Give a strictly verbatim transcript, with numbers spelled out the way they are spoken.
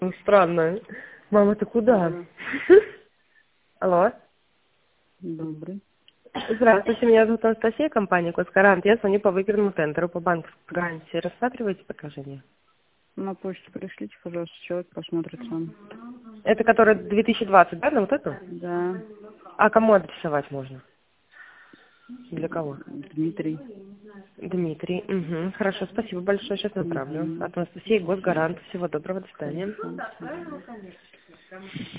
Ну, странно. Мама, ты куда? Алло. Добрый. Здравствуйте, меня зовут Анастасия, компания Коскарант. Я звоню по выигранному тендеру по банковской гарантии. Рассматриваете предложение? На почту пришлите, пожалуйста, человек посмотрит сам. Это который две тысячи двадцать, да, на вот эту? Да. А кому адресовать можно? Для кого? Дмитрий. Дмитрий. Угу. Хорошо, спасибо большое. Сейчас направлю. Угу. От Анастасии Госгарант. Всего доброго. До свидания. Хорошо.